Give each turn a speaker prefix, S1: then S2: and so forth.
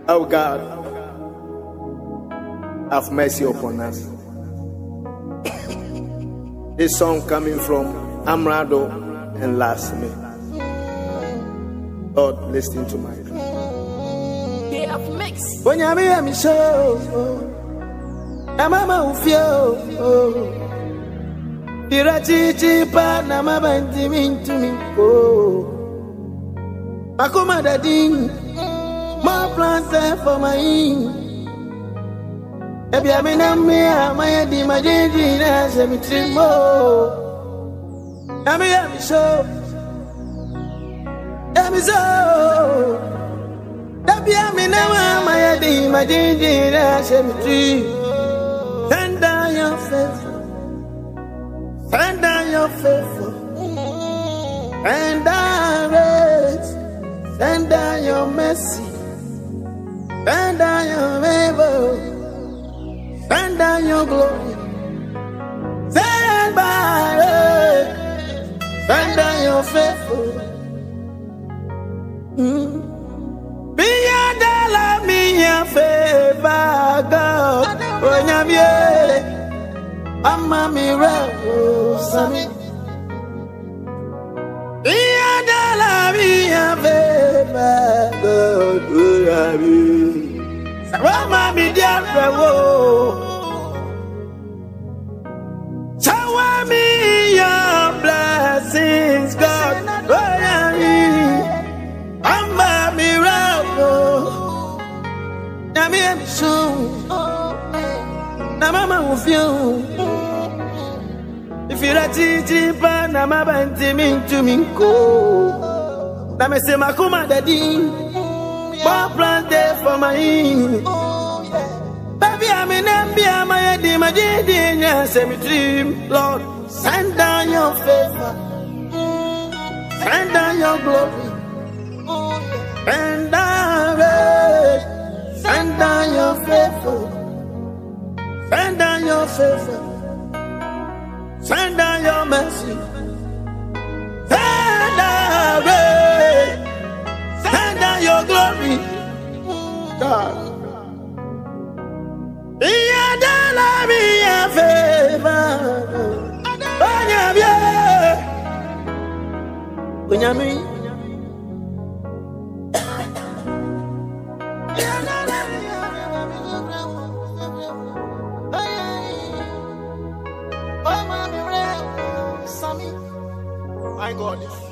S1: Oh God, have mercy upon us. This song coming from Amrado and Lasme. Lord, listen to my prayer.
S2: They have mixed.
S1: When you hear me so, na mama ufio, irachichi pa na mabanti mintu minko. Makuma dading, more plans for my Ebi amina mia maya di majiji na semitimo. Ami ami so, ami so. Ebi amina maya di majiji na semitimo. Send down your favor, send down your favor, send down grace, send down your mercy, send down your favor. Send down your glory. Send by it. Send down your faithful. Be your dollar, be your favor, God. When I'm here, I'm a miracle, Sammy. Be your dollar, be your favor, God. When I'm here. Rama mi diarewo, shower me your blessings, God. I'm a miracle. Na mi emshu, na mama ufio. If you la chichi pa na mabanti mintu minko. Na me se makuma dadi. More plans there for my baby, I'm in Ambia, my dear, my dear, cemetery. Lord, send down your favor, send down your glory, send down grace, send down your favor, send down your favor, send down your mercy, send down grace. Send down your glory, God. Be a dollar, be a favor. Bunyami, my God.